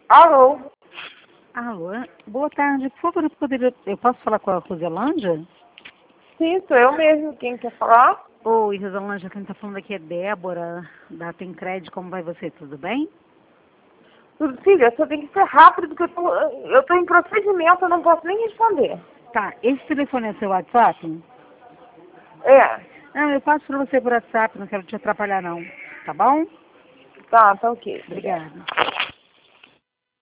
Alô? Alô, boa tarde. Por favor, eu posso falar com a Roselândia? Sim, sou eu mesmo. Quem quer falar? Oi, Roselândia, quem está falando aqui é Débora, da Tencred. Como vai você? Tudo bem? Tudo, filha, só tem que ser rápido, porque eu tô em procedimento, eu não posso nem responder. Tá, esse telefone é seu WhatsApp? É, Não, eu passo para você por WhatsApp, não quero te atrapalhar não. Tá bom? tá ok. Obrigada.